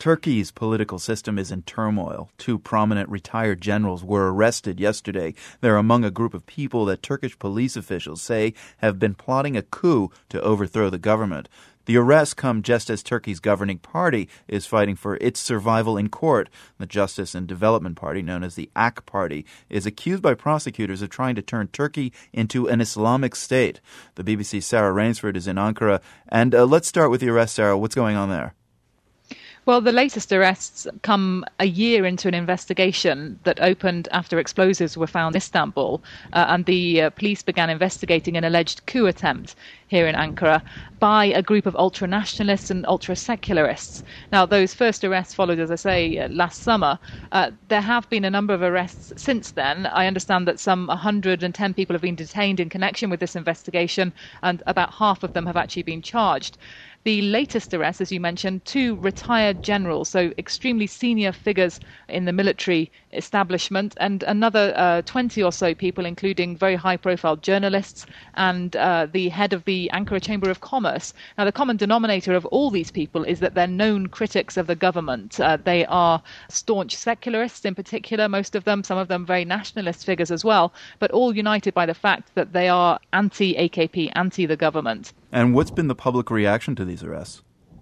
Turkey's political system is in turmoil. Two prominent retired generals were arrested yesterday. They're among a group of people that Turkish police officials say have been plotting a coup to overthrow the government. The arrests come just as Turkey's governing party is fighting for its survival in court. The Justice and Development Party, known as the AK Party, is accused by prosecutors of trying to turn Turkey into an Islamic state. The BBC's Sarah Rainsford is in Ankara. And let's start with the arrest, Sarah. What's going on there? Well, the latest arrests come a year into an investigation that opened after explosives were found in Istanbul, and the police began investigating an alleged coup attempt here in Ankara by a group of ultra-nationalists and ultra-secularists. Now, those first arrests followed, as I say, last summer. There have been a number of arrests since then. I understand that some 110 people have been detained in connection with this investigation, and about half of them have actually been charged. The latest arrest, as you mentioned, two retired generals, so extremely senior figures in the military establishment, and another 20 or so people, including very high-profile journalists and the head of the Ankara Chamber of Commerce. Now, the common denominator of all these people is that they're known critics of the government. They are staunch secularists in particular, most of them, some of them very nationalist figures as well, but all united by the fact that they are anti-AKP, anti the government. And what's been the public reaction to these arrests?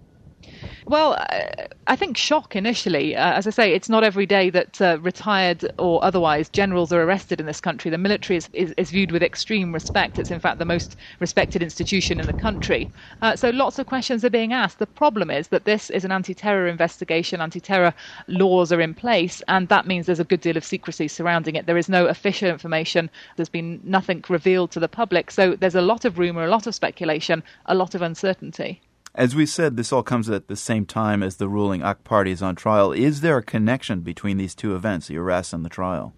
Well, I think shock initially. As I say, it's not every day that retired or otherwise generals are arrested in this country. The military is viewed with extreme respect. It's in fact the most respected institution in the country. So lots of questions are being asked. The problem is that this is an anti-terror investigation. Anti-terror laws are in place, and that means there's a good deal of secrecy surrounding it. There is no official information. There's been nothing revealed to the public. So there's a lot of rumour, a lot of speculation, a lot of uncertainty. As we said, this all comes at the same time as the ruling AK Party is on trial. Is there a connection between these two events, the arrests and the trial?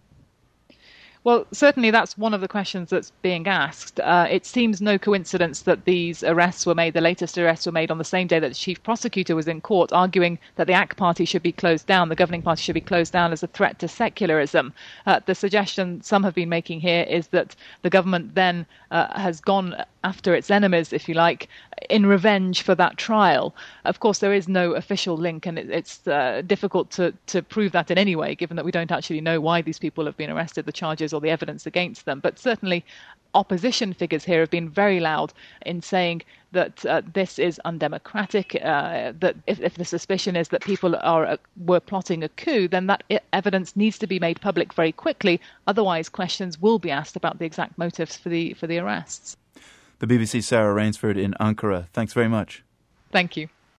Well, certainly that's one of the questions that's being asked. It seems no coincidence that these arrests were made, the latest arrests were made on the same day that the chief prosecutor was in court arguing that the AK Party should be closed down, the governing party should be closed down as a threat to secularism. The suggestion some have been making here is that the government then has gone after its enemies, if you like, in revenge for that trial. Of course, there is no official link, and it's difficult to prove that in any way, given that we don't actually know why these people have been arrested, the charges or the evidence against them. But certainly opposition figures here have been very loud in saying that this is undemocratic, that if the suspicion is that people were plotting a coup, then that evidence needs to be made public very quickly. Otherwise, questions will be asked about the exact motives for the arrests. The BBC's Sarah Rainsford in Ankara. Thanks very much. Thank you.